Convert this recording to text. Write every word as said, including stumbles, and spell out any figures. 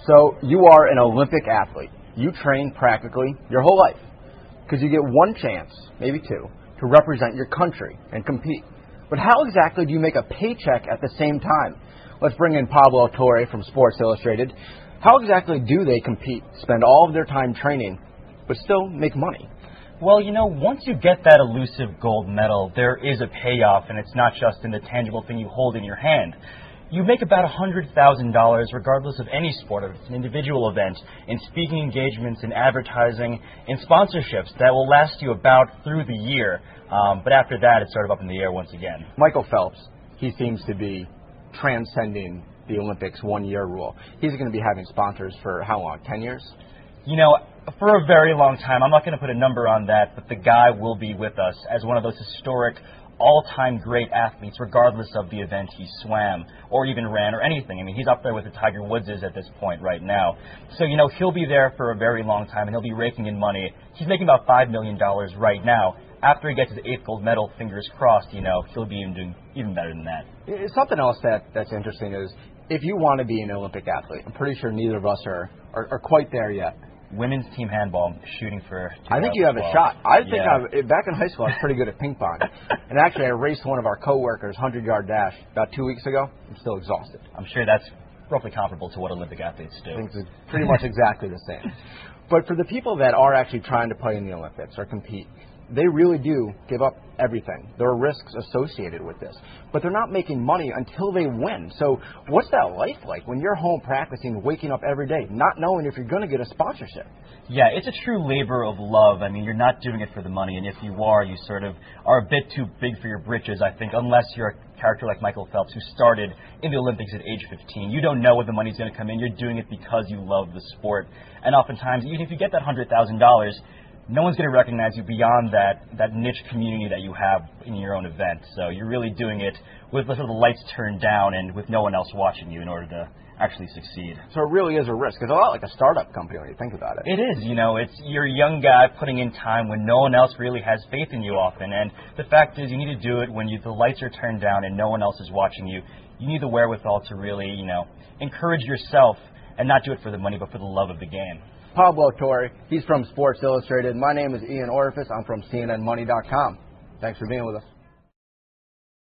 So you are an Olympic athlete. You train practically your whole life because you get one chance, maybe two, to represent your country and compete. But how exactly do you make a paycheck at the same time? Let's bring in Pablo Torre from Sports Illustrated. How exactly do they compete, spend all of their time training, but still make money? Well, you know, once you get that elusive gold medal, there is a payoff, and it's not just in the tangible thing you hold in your hand. You make about one hundred thousand dollars regardless of any sport, if it's an individual event, in speaking engagements, in advertising, in sponsorships that will last you about through the year. Um, but after that, it's sort of up in the air once again. Michael Phelps, he seems to be transcending the Olympics one-year rule. He's going to be having sponsors for how long, ten years? You know, for a very long time. I'm not going to put a number on that, but the guy will be with us as one of those historic, all-time great athletes, regardless of the event he swam or even ran or anything. I mean, he's up there with the Tiger Woodses at this point right now. So, you know, he'll be there for a very long time, and he'll be raking in money. He's making about five million dollars right now. After he gets his eighth gold medal, fingers crossed, you know, he'll be even doing even better than that. Something else that, that's interesting is if you want to be an Olympic athlete, I'm pretty sure neither of us are, are, are quite there yet. Women's team handball, shooting for I think you have a shot. I think yeah. I, back in high school I was pretty good at ping pong. And actually I raced one of our coworkers hundred-yard dash about two weeks ago. I'm still exhausted. I'm sure that's roughly comparable to what Olympic athletes do. I think it's pretty much exactly the same. But for the people that are actually trying to play in the Olympics or compete, they really do give up everything. There are risks associated with this. But they're not making money until they win. So what's that life like when you're home practicing, waking up every day, not knowing if you're going to get a sponsorship? Yeah, it's a true labor of love. I mean, you're not doing it for the money. And if you are, you sort of are a bit too big for your britches, I think, unless you're a character like Michael Phelps, who started in the Olympics at age fifteen. You don't know when the money's going to come in. You're doing it because you love the sport. And oftentimes, even if you get that one hundred thousand dollars, no one's going to recognize you beyond that, that niche community that you have in your own event. So you're really doing it with sort of the lights turned down and with no one else watching you in order to actually succeed. So it really is a risk. It's a lot like a startup company when you think about it. It is. You know, it's you're a young guy putting in time when no one else really has faith in you often. And the fact is you need to do it when you, the lights are turned down and no one else is watching you. You need the wherewithal to really, you know, encourage yourself and not do it for the money but for the love of the game. Pablo Torre, he's from Sports Illustrated. My name is Ian Orifice. I'm from C N N Money dot com. Thanks for being with us.